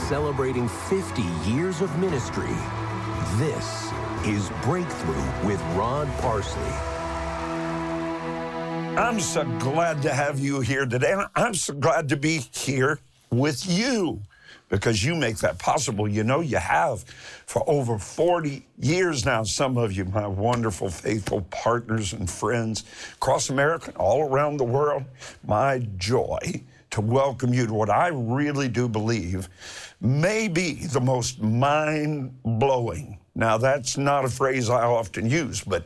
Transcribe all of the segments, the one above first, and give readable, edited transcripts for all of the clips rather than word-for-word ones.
celebrating 50 years of ministry. This is Breakthrough with Rod Parsley. I'm so glad to have you here today. And I'm so glad to be here with you because you make that possible. You know, you have for over 40 years now. Some of you, my wonderful, faithful partners and friends across America, all around the world. My joy to welcome you to what I really do believe may be the most mind-blowing. Now, that's not a phrase I often use, but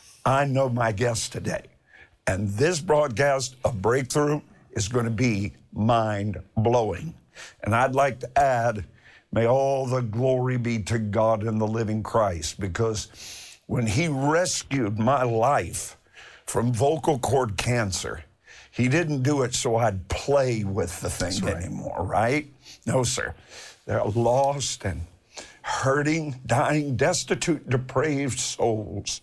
I know my guest today. And this broadcast of Breakthrough is going to be mind-blowing. And I'd like to add, may all the glory be to God in the living Christ, because when he rescued my life from vocal cord cancer, he didn't do it so I'd play with the thing anymore, right? No, sir. They're lost and hurting, dying, destitute, depraved souls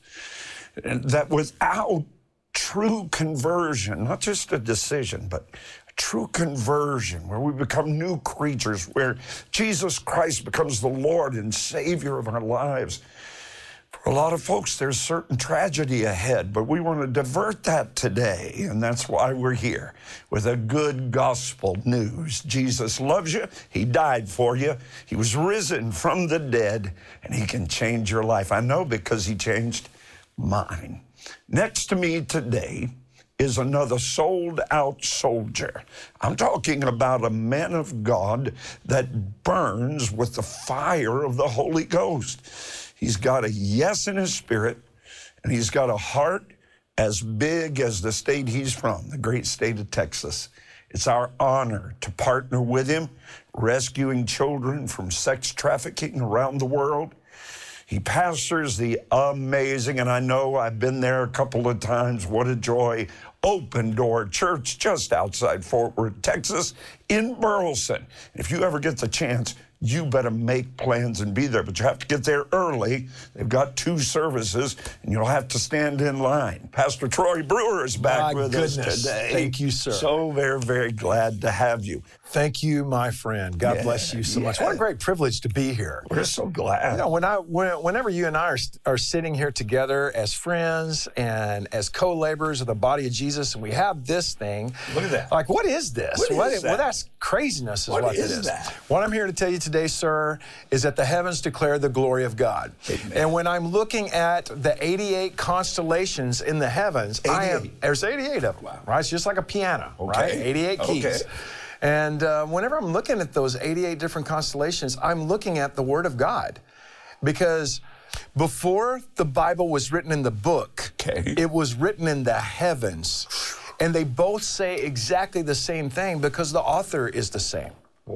that without true conversion, not just a decision, but a true conversion where we become new creatures, where Jesus Christ becomes the Lord and Savior of our lives. For a lot of folks, there's certain tragedy ahead, but we want to divert that today, and that's why we're here with a good gospel news. Jesus loves you. He died for you. He was risen from the dead, and he can change your life. I know because he changed mine. Next to me today is another sold-out soldier. I'm talking about a man of God that burns with the fire of the Holy Ghost. He's got a yes in his spirit, and he's got a heart as big as the state he's from, the great state of Texas. It's our honor to partner with him, rescuing children from sex trafficking around the world. He pastors the amazing, and I know I've been there a couple of times, what a joy, Open Door Church just outside Fort Worth, Texas, in Burleson. If you ever get the chance, you better make plans and be there, but you have to get there early. They've got 2 services, and you'll have to stand in line. Pastor Troy Brewer is back with us today. Thank you, sir. So very, very glad to have you. Thank you, my friend. God bless you so much. What a great privilege to be here. We're so glad. You know, whenever you and I are sitting here together as friends and as co-laborers of the body of Jesus, and we have this thing. Look at that. Like, what is this? What is that? Well, that's craziness is what it is. That? What I'm here to tell you today, sir, is that the heavens declare the glory of God. Amen. And when I'm looking at the 88 constellations in the heavens, there's 88 of them, wow. right? It's just like a piano, right? 88 keys. Okay. And whenever I'm looking at those 88 different constellations, I'm looking at the Word of God. Because before the Bible was written in the book, it was written in the heavens. And they both say exactly the same thing because the author is the same.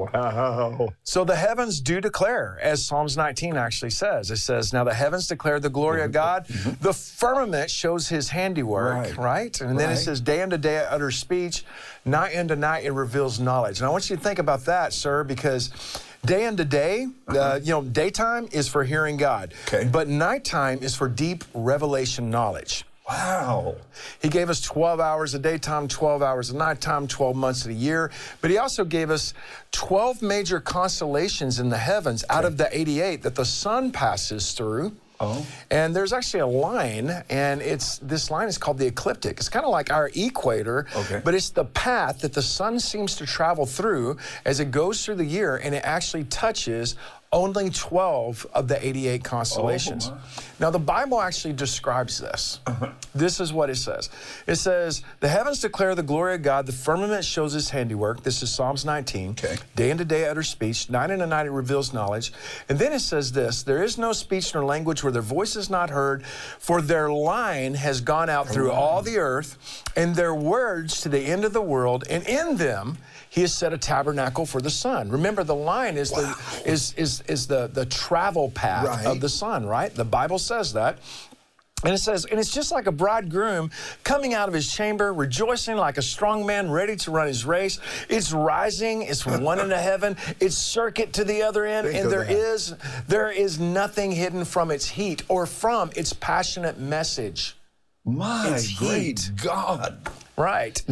Wow. So the heavens do declare, as Psalms 19 actually says. It says, now the heavens declare the glory of God. The firmament shows his handiwork, right? And then it says, day unto day it utters speech. Night unto night it reveals knowledge. And I want you to think about that, sir, because day unto day, daytime is for hearing God. But nighttime is for deep revelation knowledge. Wow. He gave us 12 hours of daytime, 12 hours of nighttime, 12 months of the year. But he also gave us 12 major constellations in the heavens out of the 88 that the sun passes through. Oh. And there's actually a line, and this line is called the ecliptic. It's kind of like our equator, but it's the path that the sun seems to travel through as it goes through the year, and it actually touches only 12 of the 88 constellations. Now, the Bible actually describes this. This is what it says. It says, the heavens declare the glory of God, the firmament shows his handiwork. This is Psalms 19. Day unto day utters speech, night unto night it reveals knowledge. And then it says this, there is no speech nor language where their voice is not heard, for their line has gone out through all the earth, and their words to the end of the world, and in them he has set a tabernacle for the sun. Remember, the line is the travel path of the sun, right? The Bible says that. And it says, and it's just like a bridegroom coming out of his chamber, rejoicing like a strong man ready to run his race. It's rising, it's from one end of heaven, it's circuit to the other end, and there is nothing hidden from its heat or from its passionate message. My great God. Right. Now,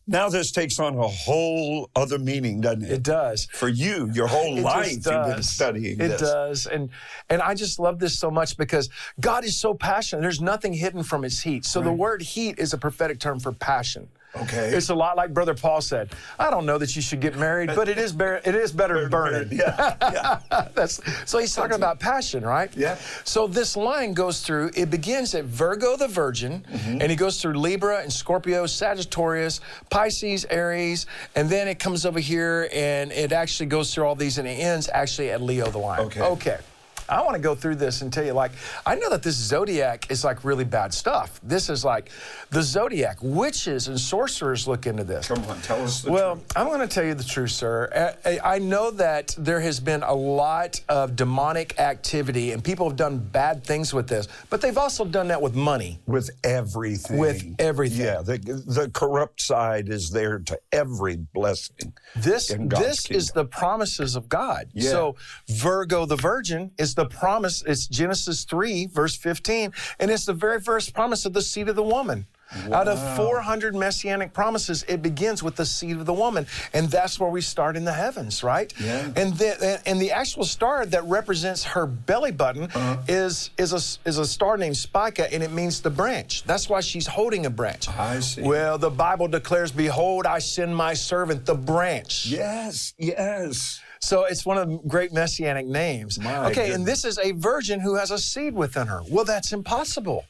now this takes on a whole other meaning, doesn't it? It does. For you, your whole life, you've been studying this. It does. And I just love this so much because God is so passionate. There's nothing hidden from his heat. So the word heat is a prophetic term for passion. Okay. It's a lot like Brother Paul said. I don't know that you should get married, but it is better burning. Yeah. So he's talking about passion, right? Yeah. So this line goes through, it begins at Virgo the Virgin, and he goes through Libra and Scorpio, Sagittarius, Pisces, Aries, and then it comes over here and it actually goes through all these and it ends actually at Leo the Lion. Okay. I want to go through this and tell you, like, I know that this zodiac is like really bad stuff. This is like the zodiac. Witches and sorcerers look into this. Come on, tell us the truth. I'm going to tell you the truth, sir. I know that there has been a lot of demonic activity and people have done bad things with this, but they've also done that with money. With everything. With everything. Yeah, the corrupt side is there to every blessing. This is the promises of God. Yeah. So Virgo the Virgin is the promise. It's Genesis 3, verse 15, and it's the very first promise of the seed of the woman. Wow. Out of 400 messianic promises, it begins with the seed of the woman, and that's where we start in the heavens, right? Yeah. And the actual star that represents her belly button is a star named Spica, and it means the branch. That's why she's holding a branch. I see. Well, the Bible declares, "Behold, I send my servant, the branch." Yes, yes. So it's one of the great messianic names. And this is a virgin who has a seed within her. Well, that's impossible.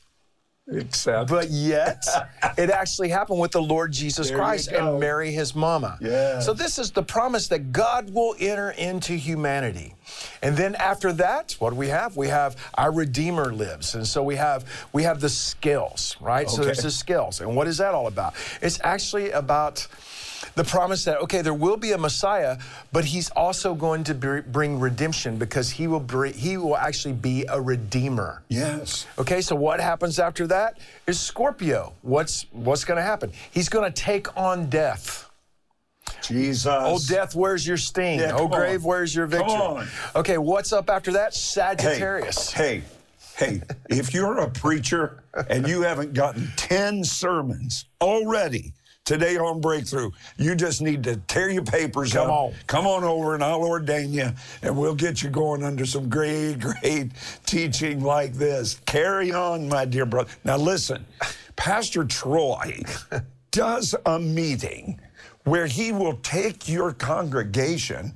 But yet, it actually happened with the Lord Jesus Christ and Mary, his mama. Yeah. So this is the promise that God will enter into humanity. And then after that, what do we have? We have our Redeemer lives. And so we have the scales, right? Okay. So there's the scales. And what is that all about? It's actually about the promise that, okay, there will be a Messiah, but he's also going to bring redemption because he will actually be a redeemer. Yes. Okay, so what happens after that is Scorpio. What's going to happen? He's going to take on death. Jesus. Oh, death, where's your sting? Yeah, oh, grave, where's your victory? Come on. Okay, what's up after that? Sagittarius. Hey, if you're a preacher and you haven't gotten 10 sermons already today on Breakthrough, you just need to tear your papers up. Come on over and I'll ordain you and we'll get you going under some great teaching like this. Carry on, my dear brother. Now listen, Pastor Troy does a meeting where he will take your congregation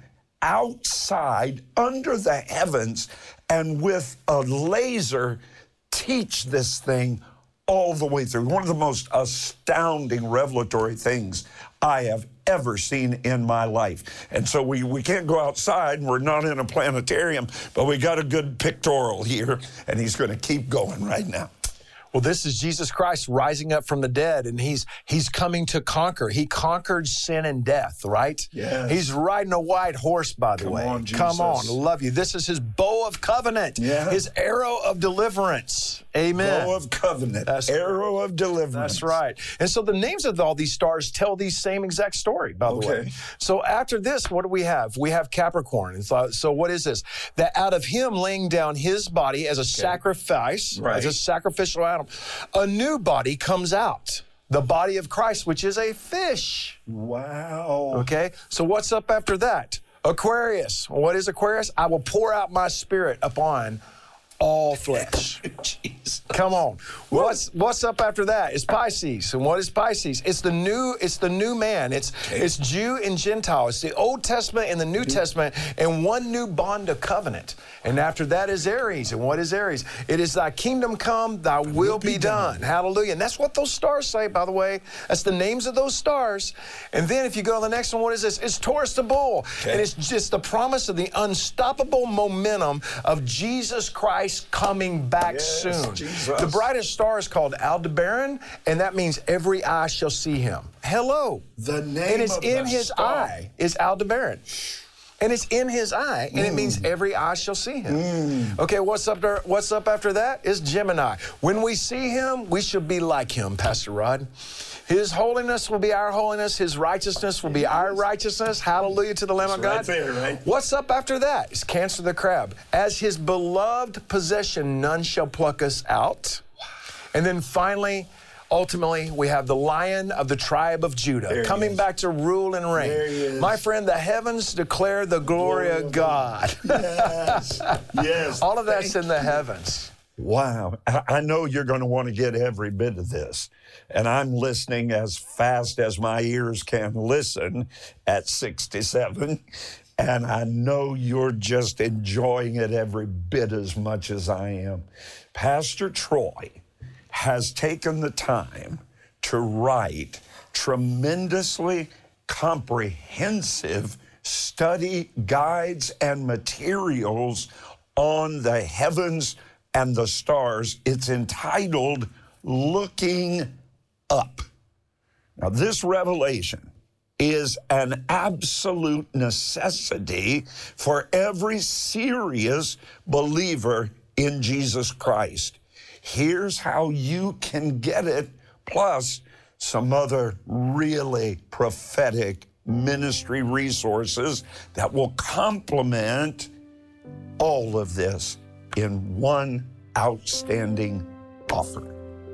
outside under the heavens and with a laser teach this thing all the way through. One of the most astounding revelatory things I have ever seen in my life. And so we can't go outside, and we're not in a planetarium, but we got a good pictorial here, and he's going to keep going right now. Well, this is Jesus Christ rising up from the dead, and he's coming to conquer. He conquered sin and death, right? Yes. He's riding a white horse, by the way. On, Jesus. Come on, love you. This is his bow of covenant, his arrow of deliverance. Amen. Bow of covenant, arrow of deliverance. That's right. And so the names of all these stars tell the same exact story, by the way. So after this, what do we have? We have Capricorn. So what is this? That out of him laying down his body as a sacrifice, as a sacrificial animal, a new body comes out. The body of Christ, which is a fish. Wow. Okay. So what's up after that? Aquarius. What is Aquarius? I will pour out my spirit upon all flesh. Come on. What's up after that? It's Pisces. And what is Pisces? It's the new man. It's Jew and Gentile. It's the Old Testament and the New Testament and one new bond of covenant. And after that is Aries. And what is Aries? It is thy kingdom come, thy will be done. Hallelujah. And that's what those stars say, by the way. That's the names of those stars. And then if you go to the next one, what is this? It's Taurus the bull. And it's just the promise of the unstoppable momentum of Jesus Christ coming back soon. Jesus. The brightest star is called Aldebaran, and that means every eye shall see him. Hello. The name and it's of in the his star. eye is Aldebaran. And it's in his eye, and it means every eye shall see him. Okay, what's up after that? Is Gemini. When we see him, we shall be like him, Pastor Rod. His holiness will be our holiness. His righteousness will be our righteousness. Hallelujah to the Lamb of God. Right there, right? What's up after that? It's Cancer the crab. As his beloved possession, none shall pluck us out. And then finally, Ultimately, we have the Lion of the tribe of Judah coming back to rule and reign. There he is. My friend, the heavens declare the glory of God. Yes. Yes. All of that's in the heavens. Wow. I know you're going to want to get every bit of this. And I'm listening as fast as my ears can listen at 67. And I know you're just enjoying it every bit as much as I am. Pastor Troy has taken the time to write tremendously comprehensive study guides and materials on the heavens and the stars. It's entitled Looking Up. Now, this revelation is an absolute necessity for every serious believer in Jesus Christ. Here's how you can get it, plus some other really prophetic ministry resources that will complement all of this in one outstanding offer.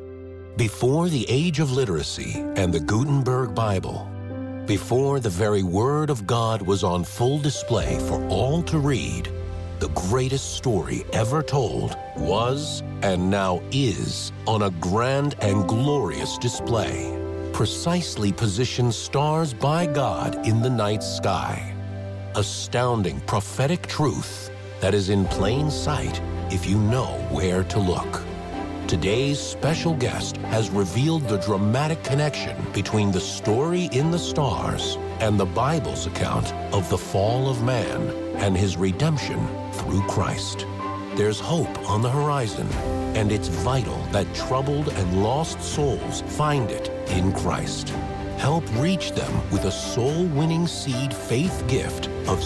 Before the age of literacy and the Gutenberg Bible, before the very Word of God was on full display for all to read, the greatest story ever told was, and now is, on a grand and glorious display. Precisely positioned stars by God in the night sky. Astounding prophetic truth that is in plain sight if you know where to look. Today's special guest has revealed the dramatic connection between the story in the stars and the Bible's account of the fall of man and his redemption through Christ. There's hope on the horizon, and it's vital that troubled and lost souls find it in Christ. Help reach them with a soul-winning seed faith gift of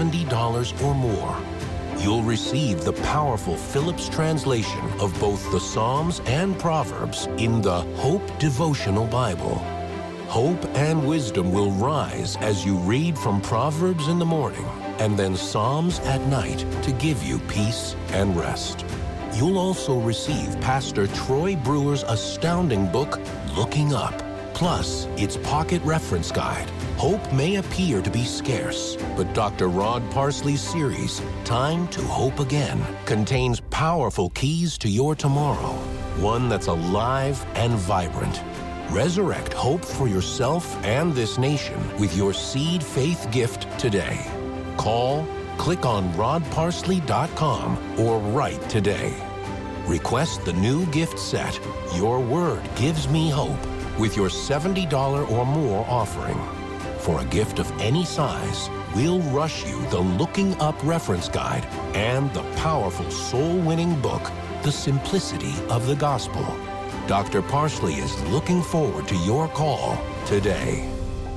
$70 or more. You'll receive the powerful Phillips translation of both the Psalms and Proverbs in the Hope Devotional Bible. Hope and wisdom will rise as you read from Proverbs in the morning and then Psalms at night to give you peace and rest. You'll also receive Pastor Troy Brewer's astounding book, Looking Up, plus its pocket reference guide. Hope may appear to be scarce, but Dr. Rod Parsley's series, Time to Hope Again, contains powerful keys to your tomorrow, one that's alive and vibrant. Resurrect hope for yourself and this nation with your seed faith gift today. Call, click on rodparsley.com, or write today. Request the new gift set, Your Word Gives Me Hope, with your $70 or more offering. For a gift of any size, we'll rush you the Looking Up reference guide and the powerful soul-winning book, The Simplicity of the Gospel. Dr. Parsley is looking forward to your call today.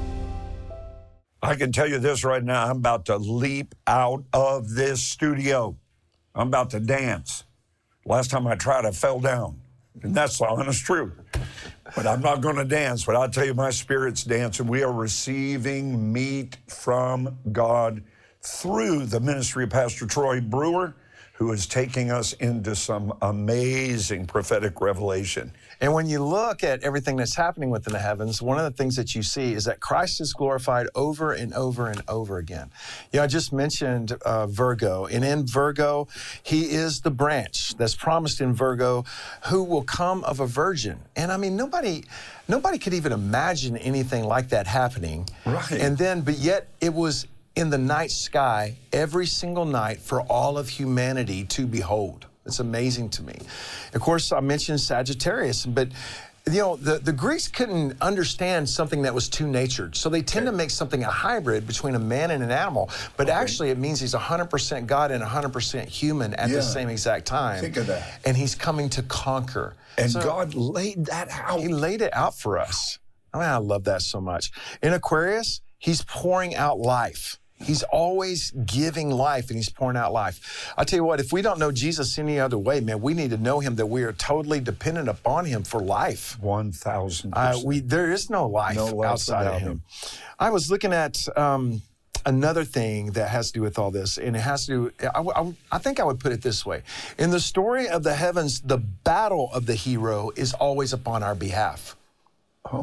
I can tell you this right now, I'm about to leap out of this studio. I'm about to dance. Last time I tried, I fell down. And that's the honest truth. But I'm not going to dance, but I'll tell you, my spirit's dancing. We are receiving meat from God through the ministry of Pastor Troy Brewer, who is taking us into some amazing prophetic revelation. And when you look at everything that's happening within the heavens, one of the things that you see is that Christ is glorified over and over and over again. You know, I just mentioned Virgo, and in Virgo, he is the branch that's promised in Virgo who will come of a virgin. And I mean, nobody could even imagine anything like that happening. Right. And then, but yet it was in the night sky every single night for all of humanity to behold. It's amazing to me. Of course, I mentioned Sagittarius, but you know, the Greeks couldn't understand something that was two-natured, so they tend to make something a hybrid between a man and an animal, but actually it means he's 100% God and 100% human at the same exact time. Think of that. And he's coming to conquer. And So God laid that out. he laid it out for us. I mean, I love that so much. In Aquarius, he's pouring out life. He's always giving life, and he's pouring out life. I'll tell you what, if we don't know Jesus any other way, man, we need to know him, that we are totally dependent upon him for life. 1,000%. There is no life outside of him. I was looking at another thing that has to do with all this, and it has to do, I think I would put it this way. In the story of the heavens, the battle of the hero is always upon our behalf. Oh.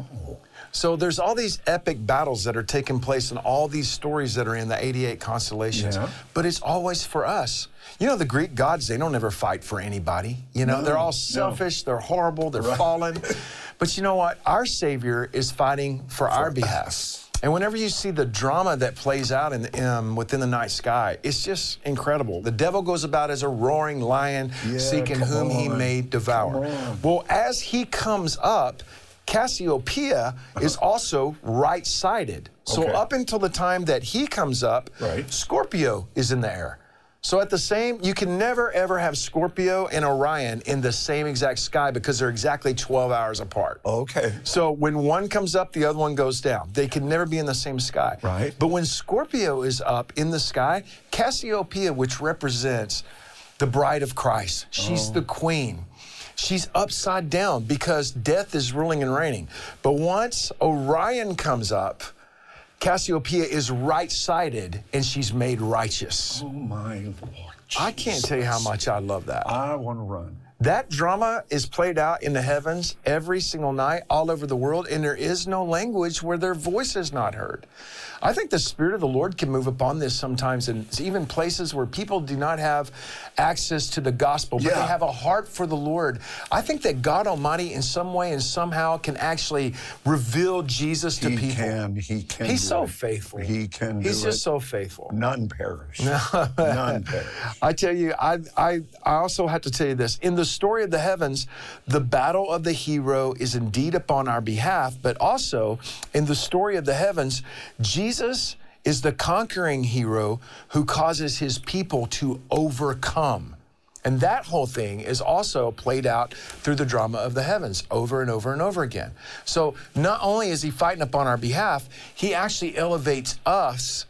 So there's all these epic battles that are taking place in all these stories that are in the 88 constellations, but it's always for us. You know, the Greek gods, they don't ever fight for anybody. You know, they're all selfish, they're horrible, they're fallen. But you know what? Our Savior is fighting for our behalf. And whenever you see the drama that plays out within the night sky, it's just incredible. The devil goes about as a roaring lion, seeking whom he may devour. Well, as he comes up, Cassiopeia is also right-sided. So up until the time that he comes up, Scorpio is in the air. So you can never ever have Scorpio and Orion in the same exact sky because they're exactly 12 hours apart. Okay. So when one comes up, the other one goes down. They can never be in the same sky. Right. But when Scorpio is up in the sky, Cassiopeia, which represents the bride of Christ, she's the queen. She's upside down because death is ruling and reigning. But once Orion comes up, Cassiopeia is right-sided, and she's made righteous. Oh, my Lord. I can't tell you how much I love that. I want to run. That drama is played out in the heavens every single night all over the world, and there is no language where their voice is not heard. I think the Spirit of the Lord can move upon this sometimes, and even places where people do not have access to the gospel, but they have a heart for the Lord. I think that God Almighty in some way and somehow can actually reveal Jesus to people. He can. He's so faithful. He can do it. He's just so faithful. None perish. None perish. I tell you, I also have to tell you this. In the story of the heavens, the battle of the hero is indeed upon our behalf, but also in the story of the heavens, Jesus is the conquering hero who causes his people to overcome. And that whole thing is also played out through the drama of the heavens over and over and over again. So not only is he fighting upon our behalf, he actually elevates us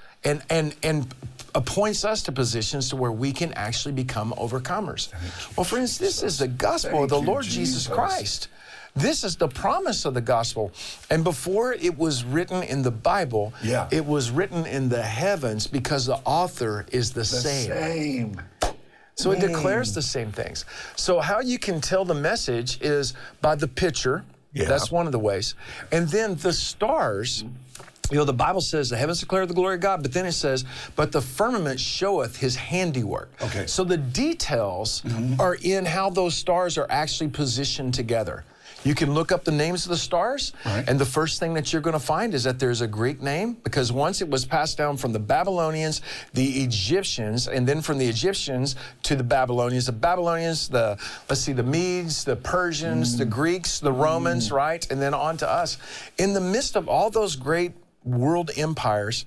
and appoints us to positions to where we can actually become overcomers. Well, friends, this is the gospel of the Lord Jesus Christ. This is the promise of the gospel. And before it was written in the Bible, it was written in the heavens because the author is the same. So it declares the same things. So how you can tell the message is by the picture. That's one of the ways. And then the stars. You know, the Bible says the heavens declare the glory of God, but then it says, but the firmament showeth his handiwork. Okay. So the details are in how those stars are actually positioned together. You can look up the names of the stars, and the first thing that you're going to find is that there's a Greek name, because once it was passed down from the Babylonians, the Egyptians, and then from the Egyptians to the Babylonians, the Medes, the Persians, the Greeks, the Romans, right? And then on to us. In the midst of all those great world empires,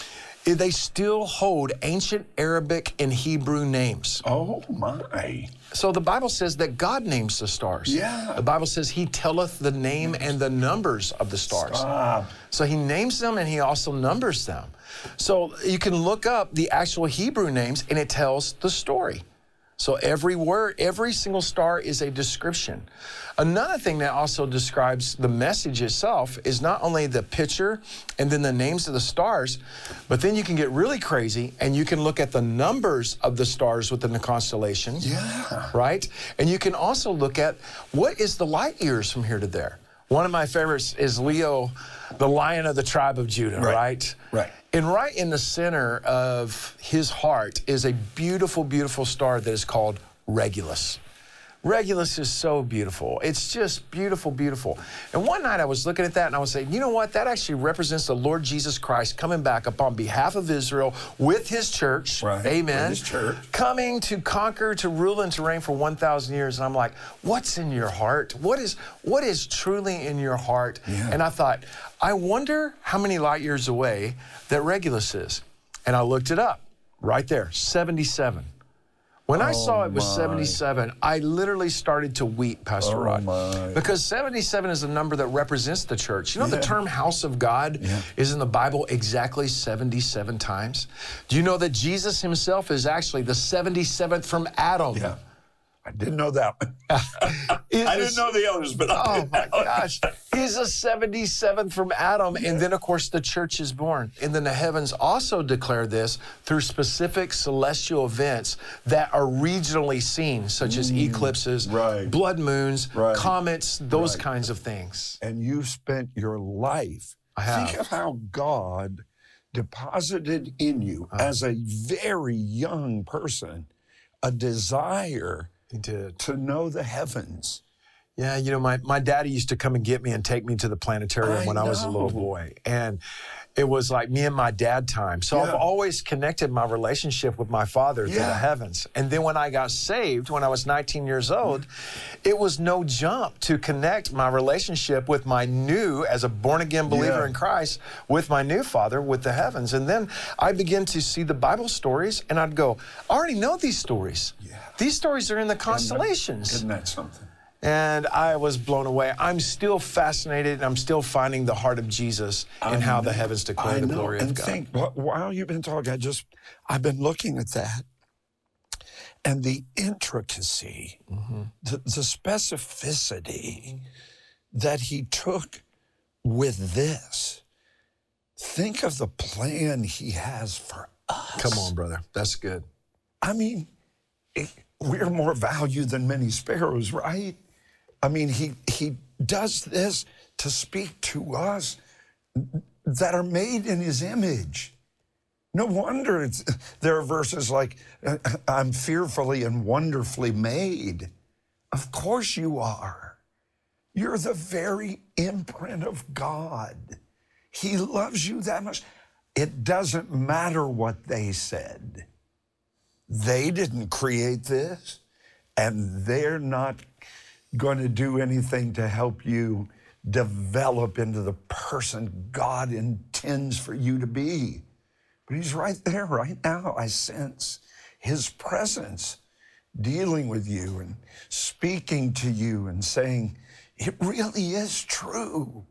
they still hold ancient Arabic and Hebrew names. Oh, my. So the Bible says that God names the stars. Yeah. The Bible says he telleth the name and the numbers of the stars. So he names them and he also numbers them. So you can look up the actual Hebrew names and it tells the story. So every word, every single star is a description. Another thing that also describes the message itself is not only the picture and then the names of the stars, but then you can get really crazy and you can look at the numbers of the stars within the constellations. Yeah. Right? And you can also look at what is the light years from here to there. One of my favorites is Leo, the Lion of the tribe of Judah, right? Right. And right in the center of his heart is a beautiful, beautiful star that is called Regulus. Regulus is so beautiful. It's just beautiful, beautiful. And one night I was looking at that and I was saying, you know what? That actually represents the Lord Jesus Christ coming back upon behalf of Israel with his church. Right. Amen. With his church. Coming to conquer, to rule, and to reign for 1,000 years. And I'm like, what's in your heart? What is truly in your heart? Yeah. And I thought, I wonder how many light years away that Regulus is. And I looked it up right there, 77. When I saw it was 77, I literally started to weep, Pastor Rod. Because 77 is a number that represents the church. You know, the term house of God is in the Bible exactly 77 times. Do you know that Jesus himself is actually the 77th from Adam? Yeah. I didn't know that one. I didn't know the others, but oh my gosh. He's a 77th from Adam. And then, of course, the church is born. And then the heavens also declare this through specific celestial events that are regionally seen, such as eclipses, blood moons, comets, those kinds of things. And you've spent your life. I have. Think of how God deposited in you as a very young person a desire to know the heavens. Yeah, you know, my daddy used to come and get me and take me to the planetarium when I was a little boy. And it was like me and my dad time. So I've always connected my relationship with my father to the heavens. And then when I got saved, when I was 19 years old, it was no jump to connect my relationship with my new, as a born-again believer in Christ, with my new father, with the heavens. And then I began to see the Bible stories, and I'd go, I already know these stories. Yeah. These stories are in the constellations. Isn't that something? And I was blown away. I'm still fascinated, and I'm still finding the heart of Jesus in how the heavens declare the glory of God. And think, while you've been talking, I've been looking at that, and the intricacy, the specificity that he took with this. Think of the plan he has for us. Come on, brother. That's good. I mean, we're more valued than many sparrows, right? I mean, he does this to speak to us that are made in his image. No wonder there are verses like, I'm fearfully and wonderfully made. Of course you are. You're the very imprint of God. He loves you that much. It doesn't matter what they said. They didn't create this, and they're not going to do anything to help you develop into the person God intends for you to be. But he's right there right now. I sense his presence dealing with you and speaking to you and saying, it really is true.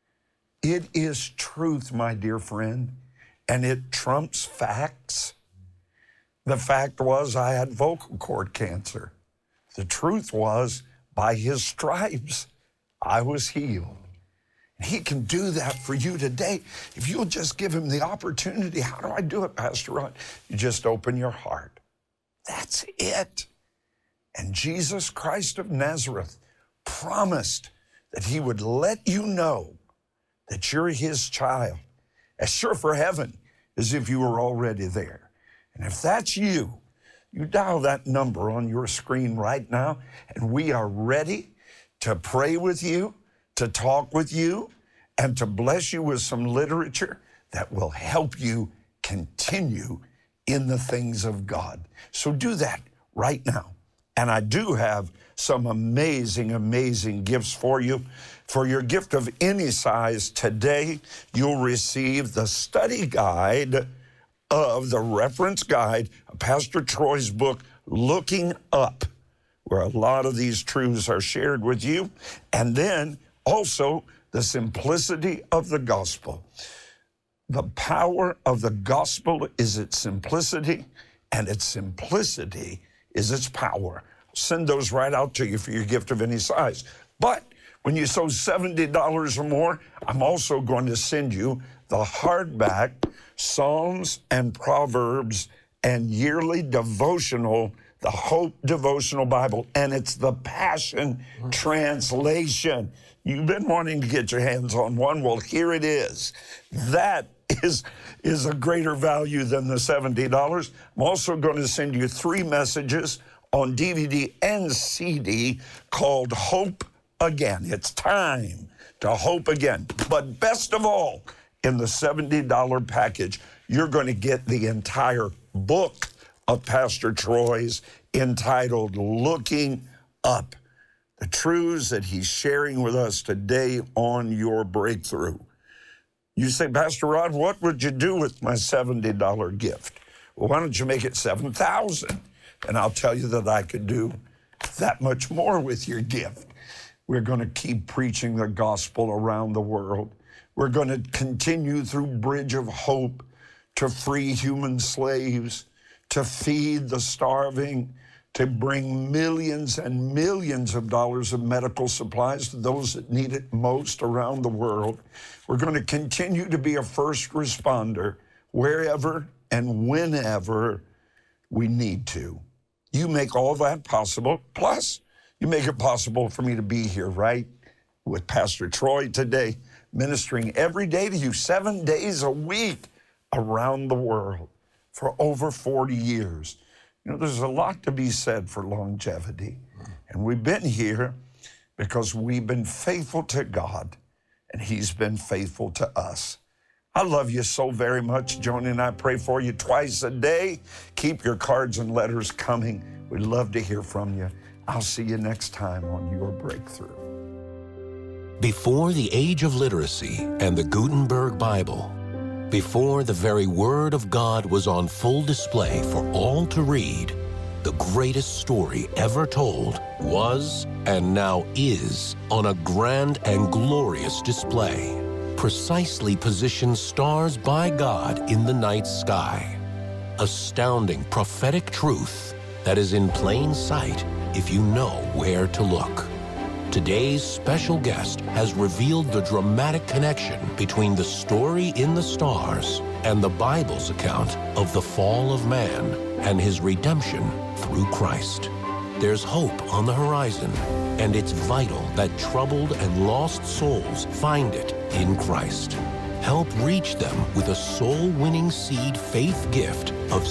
It is truth, my dear friend, and it trumps facts. The fact was I had vocal cord cancer. The truth was, by his stripes, I was healed. He can do that for you today. If you'll just give him the opportunity. How do I do it, Pastor Ron? You just open your heart. That's it. And Jesus Christ of Nazareth promised that he would let you know that you're his child, as sure for heaven as if you were already there. And if that's you, you dial that number on your screen right now, and we are ready to pray with you, to talk with you, and to bless you with some literature that will help you continue in the things of God. So do that right now. And I do have some amazing, amazing gifts for you. For your gift of any size today, you'll receive the study guide of the reference guide of Pastor Troy's book, Looking Up, where a lot of these truths are shared with you. And then also the simplicity of the gospel. The power of the gospel is its simplicity, and its simplicity is its power. I'll send those right out to you for your gift of any size. But when you sow $70 or more, I'm also going to send you the hardback Psalms and Proverbs and yearly devotional, the Hope Devotional Bible, and it's the Passion Translation. You've been wanting to get your hands on one. Well, here it is. That is a greater value than the $70. I'm also going to send you 3 messages on DVD and CD called Hope Again. It's time to hope again. But best of all, in the $70 package, you're going to get the entire book of Pastor Troy's entitled Looking Up, the truths that he's sharing with us today on your breakthrough. You say, Pastor Rod, what would you do with my $70 gift? Well, why don't you make it $7,000? And I'll tell you that I could do that much more with your gift. We're going to keep preaching the gospel around the world. We're going to continue through Bridge of Hope to free human slaves, to feed the starving, to bring millions and millions of dollars of medical supplies to those that need it most around the world. We're going to continue to be a first responder wherever and whenever we need to. You make all that possible. Plus, you make it possible for me to be here, right, with Pastor Troy today, ministering every day to you, 7 days a week around the world for over 40 years. You know, there's a lot to be said for longevity. And we've been here because we've been faithful to God, and He's been faithful to us. I love you so very much. Joni and I pray for you twice a day. Keep your cards and letters coming. We'd love to hear from you. I'll see you next time on Your Breakthrough. Before the age of literacy and the Gutenberg Bible, before the very Word of God was on full display for all to read, the greatest story ever told was, and now is, on a grand and glorious display. Precisely positioned stars by God in the night sky. Astounding prophetic truth that is in plain sight if you know where to look. Today's special guest has revealed the dramatic connection between the story in the stars and the Bible's account of the fall of man and his redemption through Christ. There's hope on the horizon, and it's vital that troubled and lost souls find it in Christ. Help reach them with a soul-winning seed faith gift of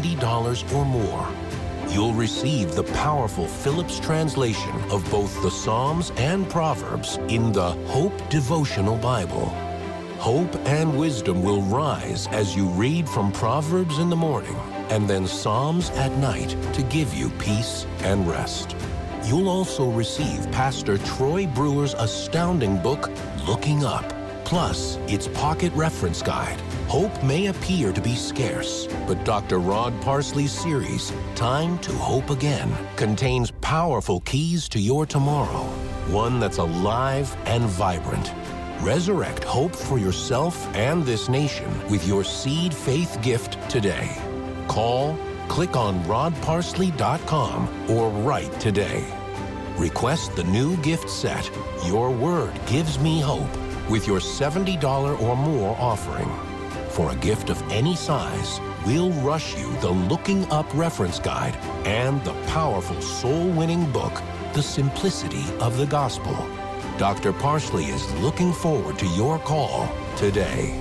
$70 or more. You'll receive the powerful Phillips translation of both the Psalms and Proverbs in the Hope Devotional Bible. Hope and wisdom will rise as you read from Proverbs in the morning and then Psalms at night to give you peace and rest. You'll also receive Pastor Troy Brewer's astounding book, Looking Up, plus its pocket reference guide. Hope may appear to be scarce, but Dr. Rod Parsley's series, Time to Hope Again, contains powerful keys to your tomorrow, one that's alive and vibrant. Resurrect hope for yourself and this nation with your seed faith gift today. Call, click on rodparsley.com, or write today. Request the new gift set, Your Word Gives Me Hope, with your $70 or more offering. For a gift of any size, we'll rush you the Looking Up reference guide and the powerful soul-winning book, The Simplicity of the Gospel. Dr. Parsley is looking forward to your call today.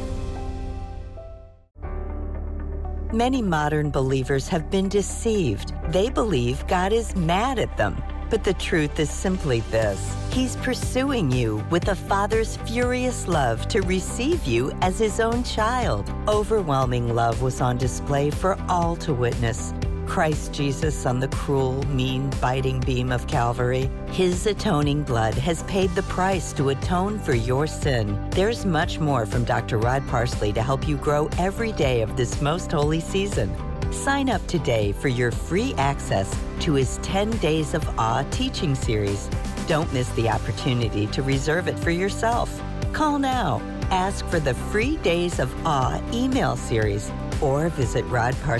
Many modern believers have been deceived. They believe God is mad at them. But the truth is simply this: He's pursuing you with a Father's furious love to receive you as His own child. Overwhelming love was on display for all to witness. Christ Jesus on the cruel, mean, biting beam of Calvary. His atoning blood has paid the price to atone for your sin. There's much more from Dr. Rod Parsley to help you grow every day of this most holy season. Sign up today for your free access to his 10 Days of Awe teaching series. Don't miss the opportunity to reserve it for yourself. Call now. Ask for the free Days of Awe email series or visit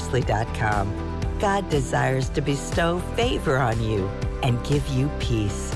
rodparsley.com. God desires to bestow favor on you and give you peace.